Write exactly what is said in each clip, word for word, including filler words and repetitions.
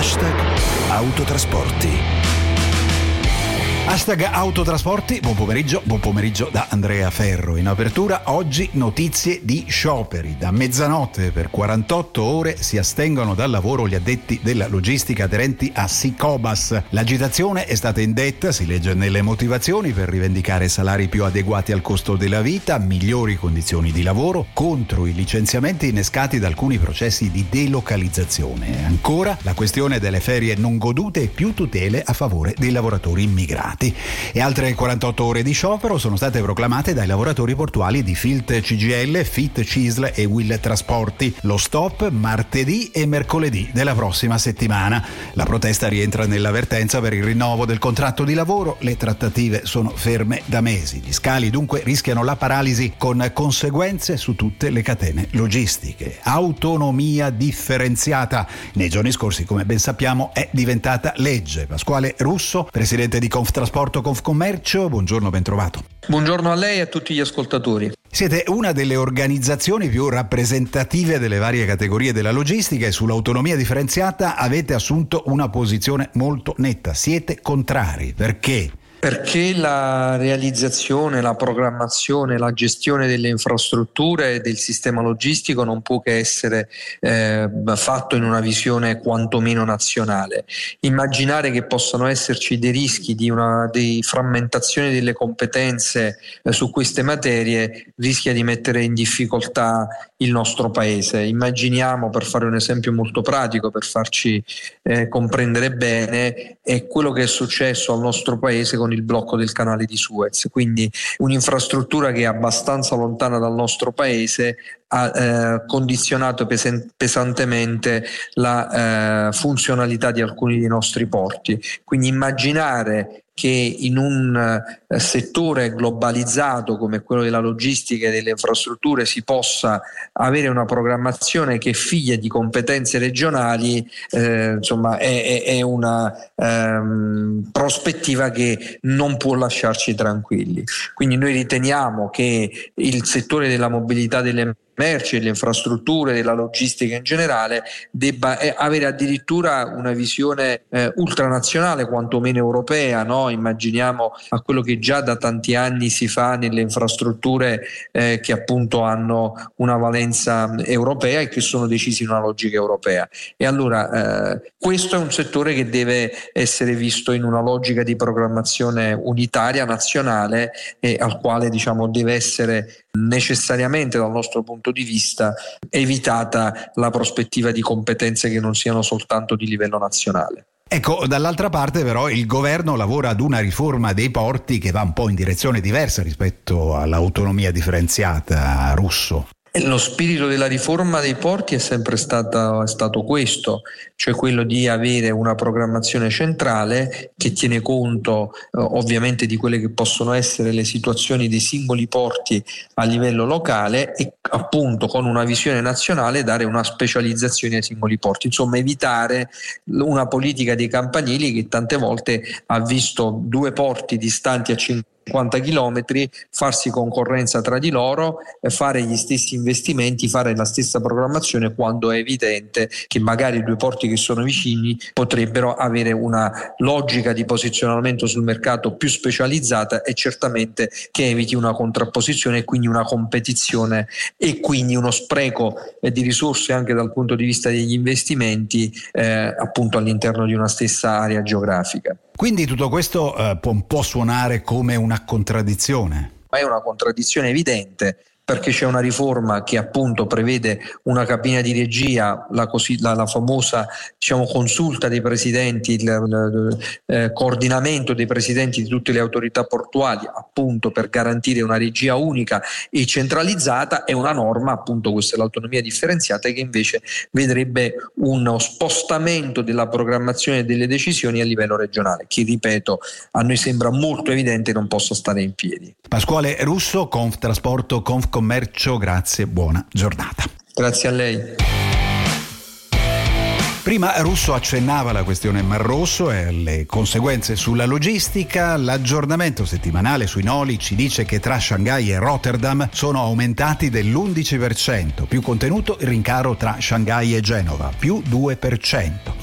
Hashtag Autotrasporti. Hashtag Autotrasporti, buon pomeriggio, buon pomeriggio da Andrea Ferro. In apertura oggi notizie di scioperi. Da mezzanotte per quarantotto ore si astengono dal lavoro gli addetti della logistica aderenti a Sicobas. L'agitazione è stata indetta, si legge nelle motivazioni, per rivendicare salari più adeguati al costo della vita, migliori condizioni di lavoro, contro i licenziamenti innescati da alcuni processi di delocalizzazione. Ancora la questione delle ferie non godute e più tutele a favore dei lavoratori immigrati. E altre quarantotto ore di sciopero sono state proclamate dai lavoratori portuali di Filt C G L, Fit C I S L e Will Trasporti. Lo stop martedì e mercoledì della prossima settimana. La protesta rientra nell'avvertenza per il rinnovo del contratto di lavoro. Le trattative sono ferme da mesi. Gli scali dunque rischiano la paralisi, con conseguenze su tutte le catene logistiche. Autonomia differenziata. Nei giorni scorsi, come ben sappiamo, è diventata legge. Pasquale Russo, presidente di Conftrasporto Confcommercio, buongiorno, ben trovato. Buongiorno a lei e a tutti gli ascoltatori. Siete una delle organizzazioni più rappresentative delle varie categorie della logistica e sull'autonomia differenziata avete assunto una posizione molto netta. Siete contrari. Perché? Perché la realizzazione, la programmazione, la gestione delle infrastrutture e del sistema logistico non può che essere eh, fatto in una visione quantomeno nazionale. Immaginare che possano esserci dei rischi di una di frammentazione delle competenze eh, su queste materie rischia di mettere in difficoltà il nostro paese. Immaginiamo, per fare un esempio molto pratico, per farci eh, comprendere bene, è quello che è successo al nostro paese con il blocco del canale di Suez. Quindi un'infrastruttura che è abbastanza lontana dal nostro paese ha eh, condizionato pesen- pesantemente la eh, funzionalità di alcuni dei nostri porti. Quindi immaginare che in un eh, settore globalizzato come quello della logistica e delle infrastrutture si possa avere una programmazione che è figlia di competenze regionali, eh, insomma è, è una ehm, prospettiva che non può lasciarci tranquilli. Quindi noi riteniamo che il settore della mobilità delle merci, delle infrastrutture, della logistica in generale debba eh, avere addirittura una visione eh, ultranazionale, quantomeno europea, no? Immaginiamo a quello che già da tanti anni si fa nelle infrastrutture eh, che appunto hanno una valenza europea e che sono decisi in una logica europea. E allora eh, questo è un settore che deve essere visto in una logica di programmazione unitaria, nazionale, e al quale diciamo deve essere necessariamente, dal nostro punto di vista, evitata la prospettiva di competenze che non siano soltanto di livello nazionale. Ecco, dall'altra parte però il governo lavora ad una riforma dei porti che va un po' in direzione diversa rispetto all'autonomia differenziata. Russo. Lo spirito della riforma dei porti è sempre stato, è stato questo, cioè quello di avere una programmazione centrale che tiene conto eh, ovviamente di quelle che possono essere le situazioni dei singoli porti a livello locale e appunto con una visione nazionale dare una specializzazione ai singoli porti, insomma evitare una politica dei campanili che tante volte ha visto due porti distanti a cinquanta chilometri farsi concorrenza tra di loro, fare gli stessi investimenti, fare la stessa programmazione, quando è evidente che magari i due porti che sono vicini potrebbero avere una logica di posizionamento sul mercato più specializzata e certamente che eviti una contrapposizione e quindi una competizione e quindi uno spreco di risorse anche dal punto di vista degli investimenti eh, appunto all'interno di una stessa area geografica. Quindi tutto questo eh, può un po' suonare come una contraddizione. Ma è una contraddizione evidente, perché c'è una riforma che appunto prevede una cabina di regia, la, così, la, la famosa diciamo, consulta dei presidenti, il, il, il eh, coordinamento dei presidenti di tutte le autorità portuali, appunto per garantire una regia unica e centralizzata, e una norma, appunto questa è l'autonomia differenziata, che invece vedrebbe uno spostamento della programmazione delle decisioni a livello regionale, che ripeto a noi sembra molto evidente non possa stare in piedi. Pasquale Russo, Conftrasporto Confcommercio, grazie, buona giornata. Grazie a lei. Prima Russo accennava alla questione Mar Rosso e alle conseguenze sulla logistica. L'aggiornamento settimanale sui noli ci dice che tra Shanghai e Rotterdam sono aumentati dell'undici per cento, più contenuto il rincaro tra Shanghai e Genova, più due per cento.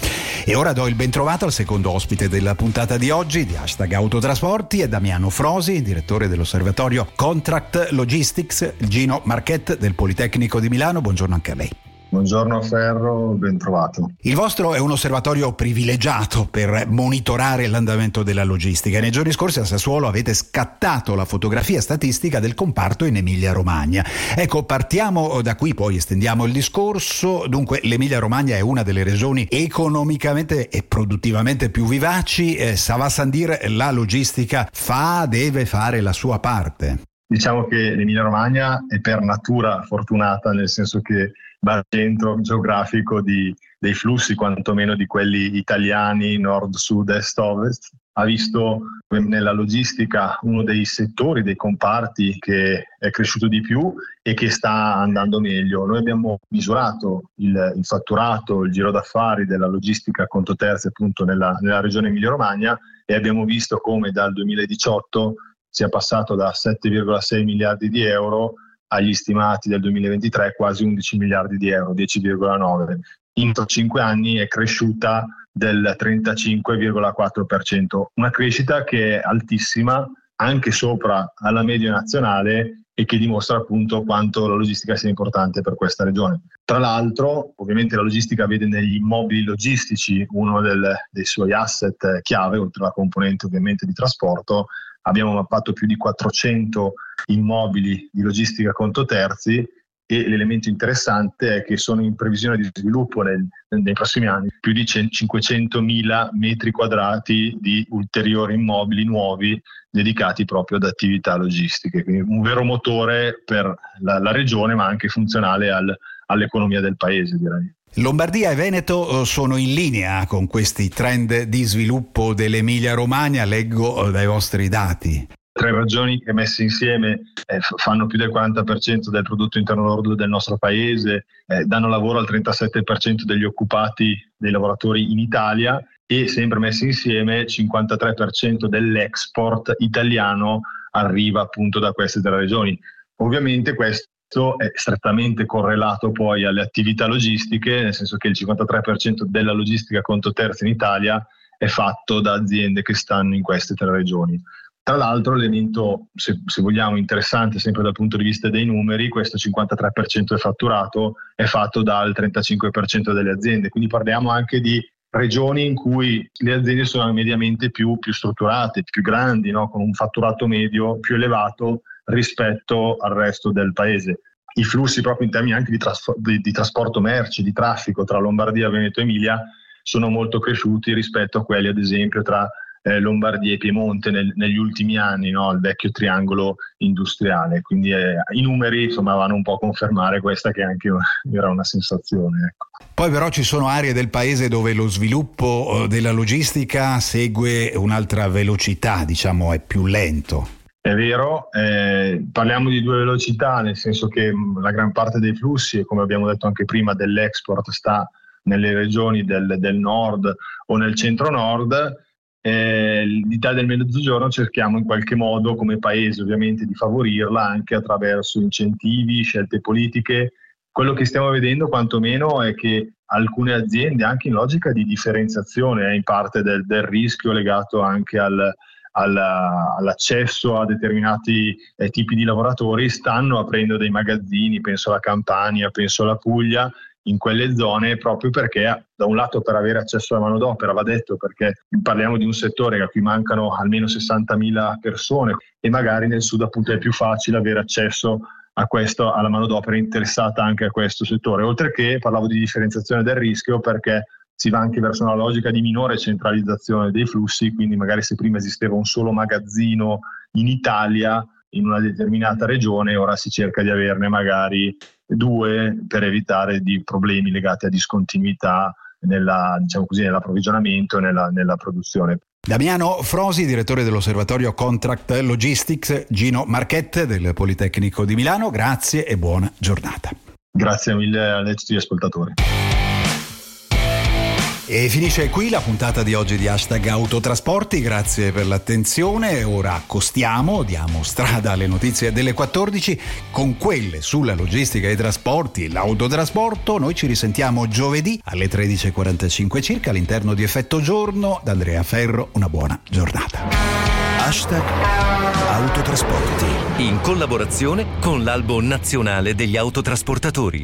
E ora do il bentrovato al secondo ospite della puntata di oggi di Hashtag Autotrasporti, è Damiano Frosi, direttore dell'osservatorio Contract Logistics, Gino Marchette del Politecnico di Milano. Buongiorno anche a lei. Buongiorno Ferro, ben trovato. Il vostro è un osservatorio privilegiato per monitorare l'andamento della logistica. Nei giorni scorsi a Sassuolo avete scattato la fotografia statistica del comparto in Emilia-Romagna. Ecco, partiamo da qui, poi estendiamo il discorso. Dunque, l'Emilia-Romagna è una delle regioni economicamente e produttivamente più vivaci. Eh, ça va sans dire, la logistica fa, deve fare la sua parte. Diciamo che l'Emilia-Romagna è per natura fortunata, nel senso che va al centro geografico di, dei flussi, quantomeno di quelli italiani, nord, sud, est, ovest. Ha visto nella logistica uno dei settori, dei comparti che è cresciuto di più e che sta andando meglio. Noi abbiamo misurato il, il fatturato, il giro d'affari della logistica a conto terzi appunto nella, nella regione Emilia-Romagna e abbiamo visto come dal duemiladiciotto sia passato da sette virgola sei miliardi di euro agli stimati del duemilaventitré quasi undici miliardi di euro, dieci virgola nove. In cinque anni è cresciuta del trentacinque virgola quattro per cento, una crescita che è altissima, anche sopra alla media nazionale e che dimostra appunto quanto la logistica sia importante per questa regione. Tra l'altro, ovviamente la logistica vede negli immobili logistici uno del, dei suoi asset chiave, oltre alla componente ovviamente di trasporto. Abbiamo mappato più di quattrocento immobili di logistica a conto terzi e l'elemento interessante è che sono in previsione di sviluppo nel, nei prossimi anni più di cinquecentomila metri quadrati di ulteriori immobili nuovi dedicati proprio ad attività logistiche. Quindi un vero motore per la, la regione, ma anche funzionale al, all'economia del paese, direi. Lombardia e Veneto sono in linea con questi trend di sviluppo dell'Emilia-Romagna, leggo dai vostri dati. Tre regioni che messe insieme eh, fanno più del quaranta per cento del prodotto interno lordo del nostro paese, eh, danno lavoro al trentasette per cento degli occupati, dei lavoratori in Italia e sempre messi insieme cinquantatré per cento dell'export italiano arriva appunto da queste tre regioni. Ovviamente questo è strettamente correlato poi alle attività logistiche, nel senso che il cinquantatré per cento della logistica a conto terzi in Italia è fatto da aziende che stanno in queste tre regioni. Tra l'altro l'elemento, se, se vogliamo, interessante sempre dal punto di vista dei numeri, questo cinquantatré per cento del fatturato è fatto dal trentacinque per cento delle aziende, quindi parliamo anche di regioni in cui le aziende sono mediamente più, più strutturate, più grandi, no? Con un fatturato medio più elevato rispetto al resto del paese. I flussi proprio in termini anche di, trasf- di, di trasporto merci, di traffico tra Lombardia, Veneto e Emilia sono molto cresciuti rispetto a quelli ad esempio tra eh, Lombardia e Piemonte nel, negli ultimi anni, no? Il vecchio triangolo industriale. Quindi eh, i numeri insomma vanno un po' a confermare questa che anche era una sensazione. Ecco. Poi però ci sono aree del paese dove lo sviluppo della logistica segue un'altra velocità, diciamo è più lento. È vero, eh, parliamo di due velocità, nel senso che la gran parte dei flussi, come abbiamo detto anche prima, dell'export sta nelle regioni del, del nord o nel centro-nord. Eh, L'Italia del Mezzogiorno cerchiamo in qualche modo come paese ovviamente di favorirla anche attraverso incentivi, scelte politiche. Quello che stiamo vedendo quantomeno è che alcune aziende, anche in logica di differenziazione, eh, in parte del, del rischio legato anche al all'accesso a determinati eh, tipi di lavoratori, stanno aprendo dei magazzini, penso alla Campania, penso alla Puglia, in quelle zone proprio perché da un lato per avere accesso alla manodopera, va detto, perché parliamo di un settore a cui mancano almeno sessantamila persone e magari nel sud appunto è più facile avere accesso a questo, alla manodopera interessata anche a questo settore, oltre che parlavo di differenziazione del rischio perché si va anche verso una logica di minore centralizzazione dei flussi, quindi magari se prima esisteva un solo magazzino in Italia, in una determinata regione, ora si cerca di averne magari due per evitare di problemi legati a discontinuità nella, diciamo così, nell'approvvigionamento e nella, nella produzione. Damiano Frosi, direttore dell'osservatorio Contract Logistics, Gino Marchette del Politecnico di Milano, grazie e buona giornata. Grazie mille a tutti gli ascoltatori. E finisce qui la puntata di oggi di Hashtag Autotrasporti, grazie per l'attenzione. Ora accostiamo, diamo strada alle notizie delle quattordici con quelle sulla logistica e i trasporti e l'autotrasporto. Noi ci risentiamo giovedì alle tredici e quarantacinque circa all'interno di Effetto Giorno. Da Andrea Ferro, una buona giornata. Hashtag Autotrasporti, in collaborazione con l'Albo Nazionale degli Autotrasportatori.